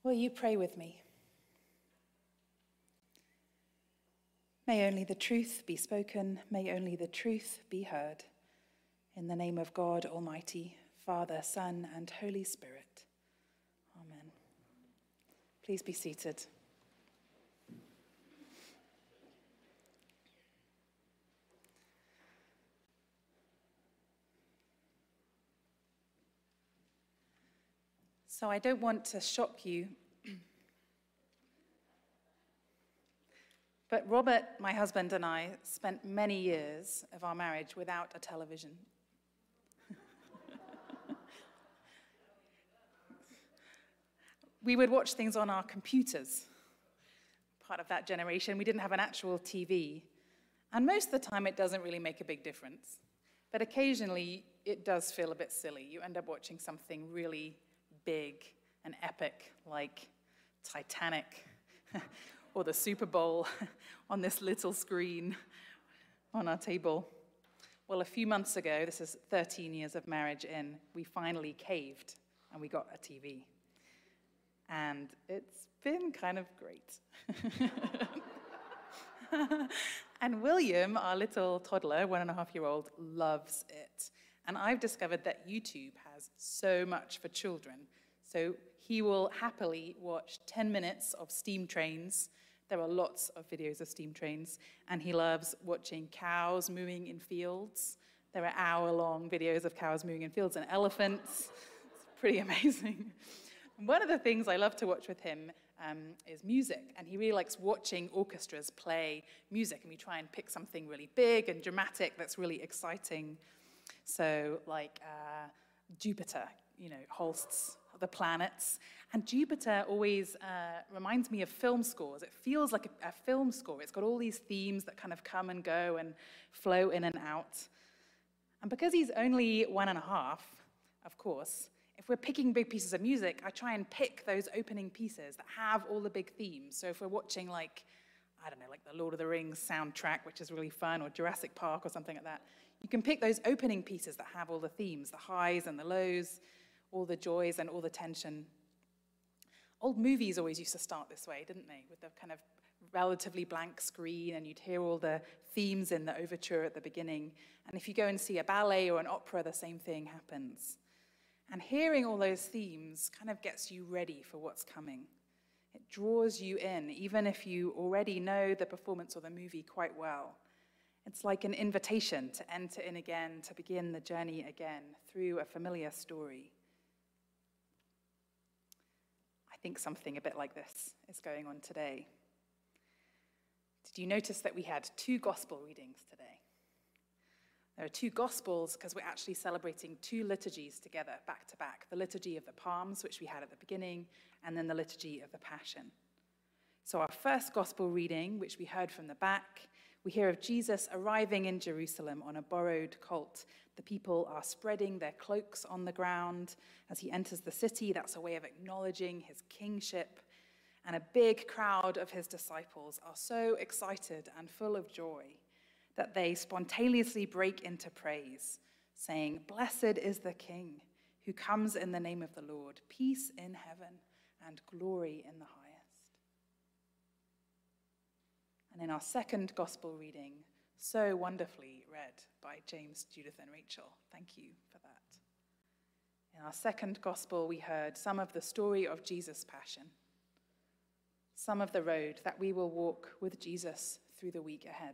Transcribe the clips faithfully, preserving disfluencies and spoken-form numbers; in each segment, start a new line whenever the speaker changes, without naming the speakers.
Will you pray with me? May only the truth be spoken, may only the truth be heard. In the name of God Almighty, Father, Son, and Holy Spirit. Amen. Please be seated. So I don't want to shock you, but Robert, my husband, and I spent many years of our marriage without a television. We would watch things on our computers, part of that generation. We didn't have an actual T V. And most of the time, it doesn't really make a big difference. But occasionally, it does feel a bit silly. You end up watching something really big and epic, like Titanic or the Super Bowl on this little screen on our table. Well, a few months ago, this is thirteen years of marriage in, we finally caved and we got a T V. And it's been kind of great. And William, our little toddler, one and a half year old, loves it. And I've discovered that YouTube has so much for children. So he will happily watch ten minutes of steam trains. There are lots of videos of steam trains. And he loves watching cows mooing in fields. There are hour-long videos of cows mooing in fields and elephants. It's pretty amazing. And one of the things I love to watch with him um, is music. And he really likes watching orchestras play music. And we try and pick something really big and dramatic that's really exciting. So like uh, Jupiter, you know, Holst's The Planets. And Jupiter always uh, reminds me of film scores. It feels like a, a film score. It's got all these themes that kind of come and go and flow in and out. And because he's only one and a half, of course, if we're picking big pieces of music, I try and pick those opening pieces that have all the big themes. So if we're watching like, I don't know, like the Lord of the Rings soundtrack, which is really fun, or Jurassic Park or something like that, you can pick those opening pieces that have all the themes, the highs and the lows, all the joys and all the tension. Old movies always used to start this way, didn't they? With the kind of relatively blank screen, and you'd hear all the themes in the overture at the beginning. And if you go and see a ballet or an opera, the same thing happens. And hearing all those themes kind of gets you ready for what's coming. It draws you in, even if you already know the performance or the movie quite well. It's like an invitation to enter in again, to begin the journey again through a familiar story. I think something a bit like this is going on today. Did you notice that we had two gospel readings today? There are two gospels because we're actually celebrating two liturgies together, back to back. The liturgy of the Palms, which we had at the beginning, and then the liturgy of the Passion. So our first gospel reading, which we heard from the back, we hear of Jesus arriving in Jerusalem on a borrowed colt. The people are spreading their cloaks on the ground as he enters the city. That's a way of acknowledging his kingship. And a big crowd of his disciples are so excited and full of joy that they spontaneously break into praise, saying, "Blessed is the King who comes in the name of the Lord, peace in heaven and glory in the highest." And in our second gospel reading, so wonderfully read by James, Judith, and Rachel, thank you for that. In our second gospel, we heard some of the story of Jesus' passion, some of the road that we will walk with Jesus through the week ahead.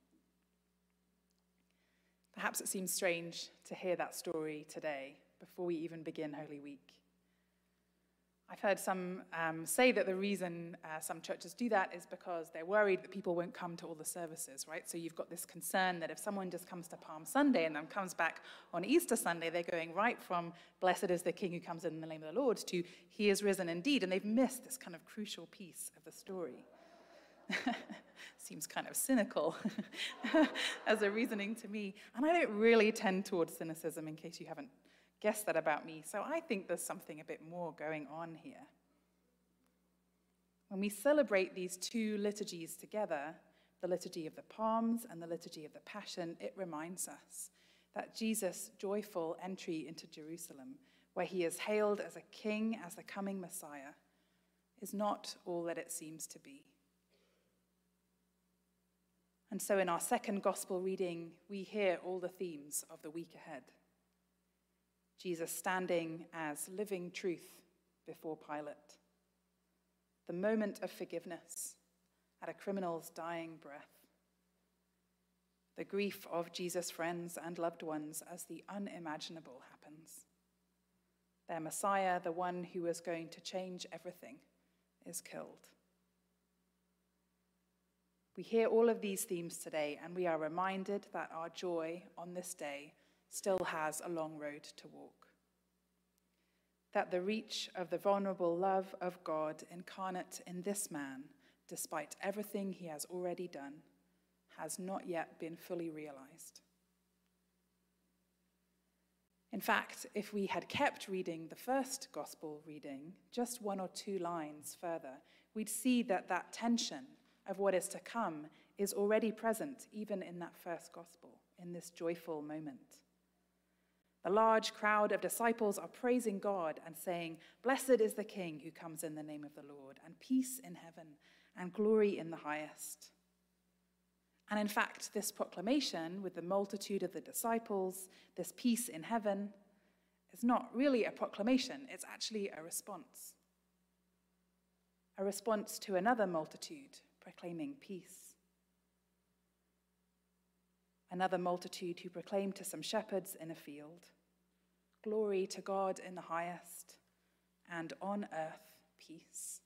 Perhaps it seems strange to hear that story today, before we even begin Holy Week. I've heard some um, say that the reason uh, some churches do that is because they're worried that people won't come to all the services, right? So you've got this concern that if someone just comes to Palm Sunday and then comes back on Easter Sunday, they're going right from "Blessed is the King who comes in the name of the Lord" to "He is risen indeed," and they've missed this kind of crucial piece of the story. Seems kind of cynical as a reasoning to me. And I don't really tend towards cynicism, in case you haven't guessed that about me. So I think there's something a bit more going on here. When we celebrate these two liturgies together, the liturgy of the Palms and the liturgy of the Passion, it reminds us that Jesus' joyful entry into Jerusalem, where he is hailed as a king, as the coming Messiah, is not all that it seems to be. And so in our second gospel reading, we hear all the themes of the week ahead. Jesus standing as living truth before Pilate. The moment of forgiveness at a criminal's dying breath. The grief of Jesus' friends and loved ones as the unimaginable happens. Their Messiah, the one who was going to change everything, is killed. We hear all of these themes today, and we are reminded that our joy on this day still has a long road to walk. That the reach of the vulnerable love of God incarnate in this man, despite everything he has already done, has not yet been fully realized. In fact, if we had kept reading the first gospel reading, just one or two lines further, we'd see that that tension of what is to come is already present even in that first gospel, in this joyful moment. The large crowd of disciples are praising God and saying, "Blessed is the King who comes in the name of the Lord, and peace in heaven and glory in the highest." And in fact, this proclamation with the multitude of the disciples, this peace in heaven, is not really a proclamation, it's actually a response. A response to another multitude proclaiming peace. Another multitude who proclaimed to some shepherds in a field, "Glory to God in the highest, and on earth peace."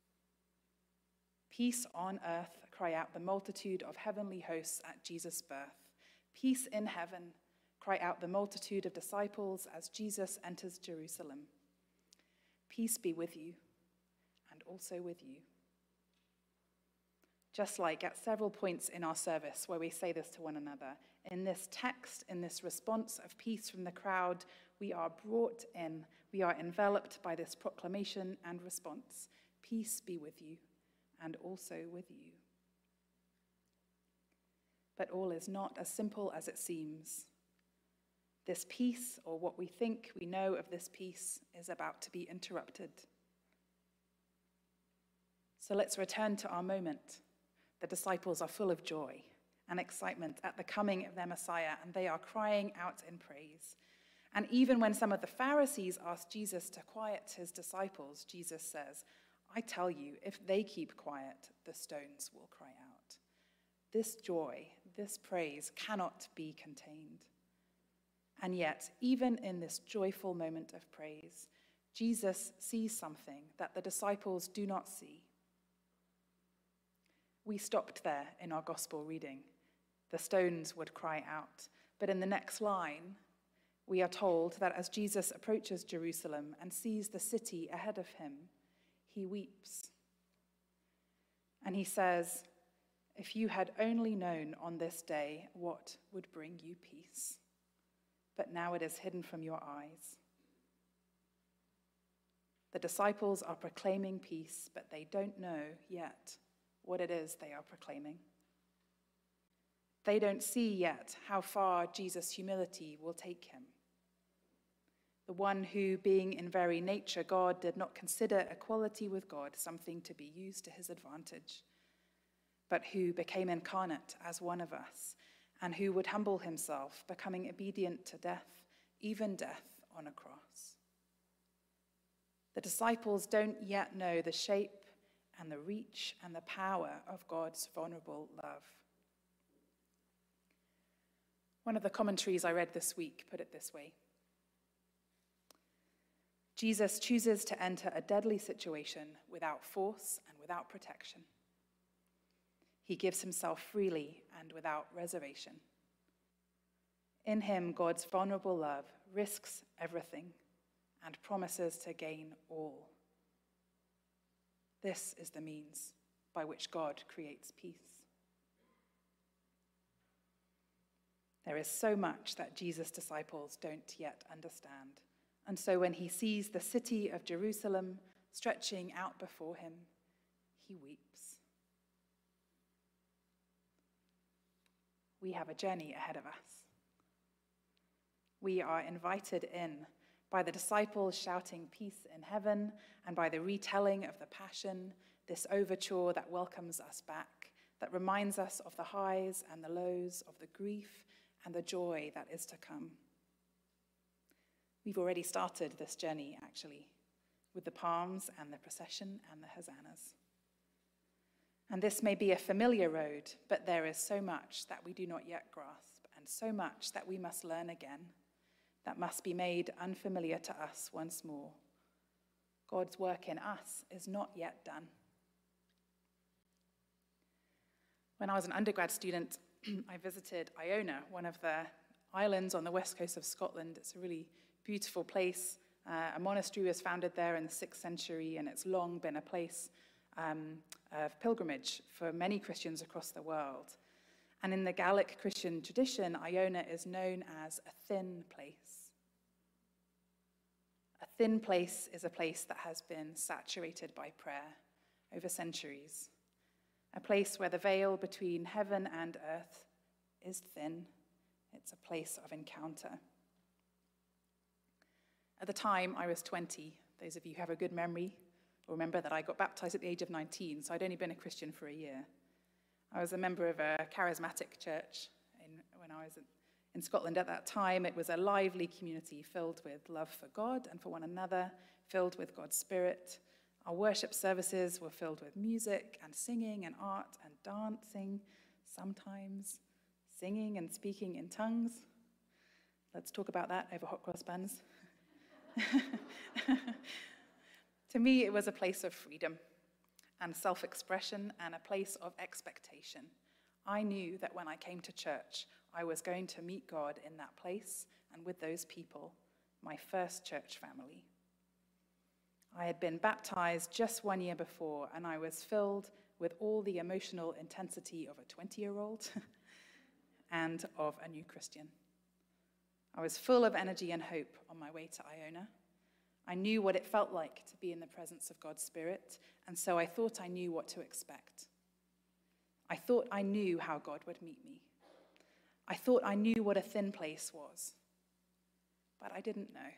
Peace on earth, cry out the multitude of heavenly hosts at Jesus' birth. Peace in heaven, cry out the multitude of disciples as Jesus enters Jerusalem. Peace be with you, and also with you. Just like at several points in our service where we say this to one another, in this text, in this response of peace from the crowd, we are brought in, we are enveloped by this proclamation and response. Peace be with you, and also with you. But all is not as simple as it seems. This peace, or what we think we know of this peace, is about to be interrupted. So let's return to our moment. The disciples are full of joy and excitement at the coming of their Messiah, and they are crying out in praise. And even when some of the Pharisees ask Jesus to quiet his disciples, Jesus says, "I tell you, if they keep quiet, the stones will cry out." This joy, this praise cannot be contained. And yet, even in this joyful moment of praise, Jesus sees something that the disciples do not see. We stopped there in our gospel reading. The stones would cry out. But in the next line, we are told that as Jesus approaches Jerusalem and sees the city ahead of him, he weeps. And he says, "If you had only known on this day what would bring you peace, but now it is hidden from your eyes." The disciples are proclaiming peace, but they don't know yet what it is they are proclaiming. They don't see yet how far Jesus' humility will take him. The one who, being in very nature God, did not consider equality with God something to be used to his advantage, but who became incarnate as one of us, and who would humble himself, becoming obedient to death, even death on a cross. The disciples don't yet know the shape and the reach and the power of God's vulnerable love. One of the commentaries I read this week put it this way: Jesus chooses to enter a deadly situation without force and without protection. He gives himself freely and without reservation. In him, God's vulnerable love risks everything and promises to gain all. This is the means by which God creates peace. There is so much that Jesus' disciples don't yet understand. And so when he sees the city of Jerusalem stretching out before him, he weeps. We have a journey ahead of us. We are invited in by the disciples shouting peace in heaven, and by the retelling of the Passion, this overture that welcomes us back, that reminds us of the highs and the lows, of the grief and the joy that is to come. We've already started this journey, actually, with the palms and the procession and the hosannas. And this may be a familiar road, but there is so much that we do not yet grasp, and so much that we must learn again, that must be made unfamiliar to us once more. God's work in us is not yet done. When I was an undergrad student, I visited Iona, one of the islands on the west coast of Scotland. It's a really beautiful place. Uh, a monastery was founded there in the sixth century, and it's long been a place um, of pilgrimage for many Christians across the world. And in the Gaelic Christian tradition, Iona is known as a thin place. A thin place is a place that has been saturated by prayer over centuries. A place where the veil between heaven and earth is thin. It's a place of encounter. At the time, I was twenty. Those of you who have a good memory will remember that I got baptized at the age of nineteen, so I'd only been a Christian for a year. I was a member of a charismatic church in, when I was in Scotland at that time. It was a lively community filled with love for God and for one another, filled with God's Spirit. Our worship services were filled with music and singing and art and dancing, sometimes singing and speaking in tongues. Let's talk about that over hot cross buns. To me, it was a place of freedom and self-expression and a place of expectation. I knew that when I came to church, I was going to meet God in that place and with those people, my first church family. I had been baptized just one year before, and I was filled with all the emotional intensity of a twenty-year-old and of a new Christian. I was full of energy and hope on my way to Iona. I knew what it felt like to be in the presence of God's Spirit, and so I thought I knew what to expect. I thought I knew how God would meet me. I thought I knew what a thin place was, but I didn't know.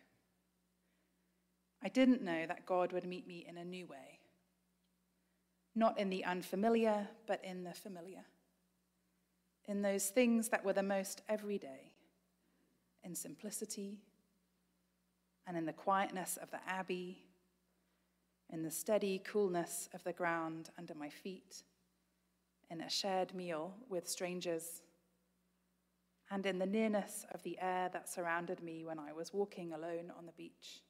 I didn't know that God would meet me in a new way, not in the unfamiliar, but in the familiar, in those things that were the most everyday, in simplicity, and in the quietness of the abbey, in the steady coolness of the ground under my feet, in a shared meal with strangers, and in the nearness of the air that surrounded me when I was walking alone on the beach.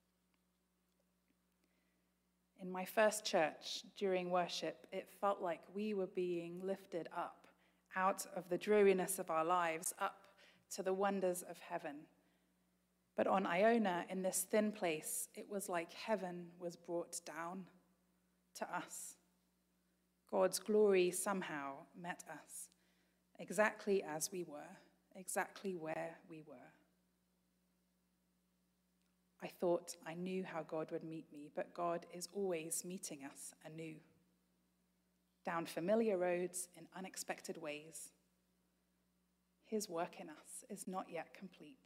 In my first church, during worship, it felt like we were being lifted up out of the dreariness of our lives, up to the wonders of heaven. But on Iona, in this thin place, it was like heaven was brought down to us. God's glory somehow met us, exactly as we were, exactly where we were. I thought I knew how God would meet me, but God is always meeting us anew, down familiar roads in unexpected ways. His work in us is not yet complete.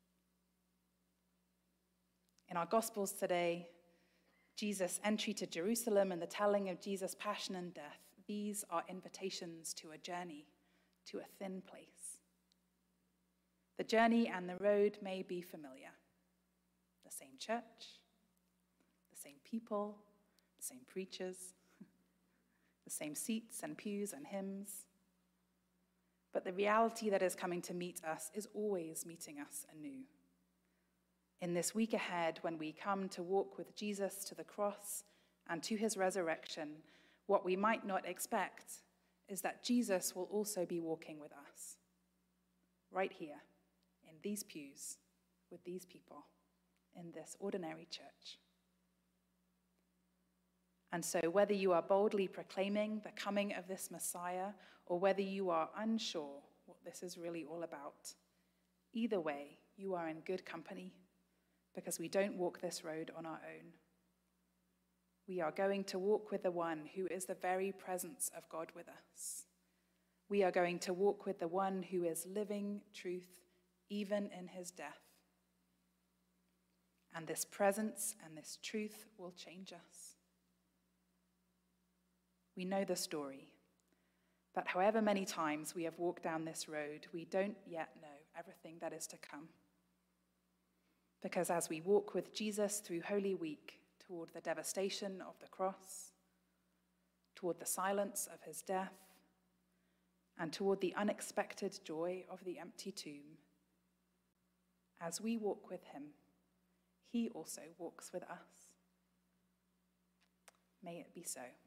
In our Gospels today, Jesus' entry to Jerusalem and the telling of Jesus' passion and death, these are invitations to a journey, to a thin place. The journey and the road may be familiar. The same church, the same people, the same preachers, the same seats and pews and hymns. But the reality that is coming to meet us is always meeting us anew. In this week ahead, when we come to walk with Jesus to the cross and to his resurrection, what we might not expect is that Jesus will also be walking with us, right here, in these pews, with these people, in this ordinary church. And so whether you are boldly proclaiming the coming of this Messiah, or whether you are unsure what this is really all about, either way, you are in good company, because we don't walk this road on our own. We are going to walk with the one who is the very presence of God with us. We are going to walk with the one who is living truth, even in his death. And this presence and this truth will change us. We know the story, that however many times we have walked down this road, we don't yet know everything that is to come. Because as we walk with Jesus through Holy Week toward the devastation of the cross, toward the silence of his death, and toward the unexpected joy of the empty tomb, as we walk with him, he also walks with us. May it be so.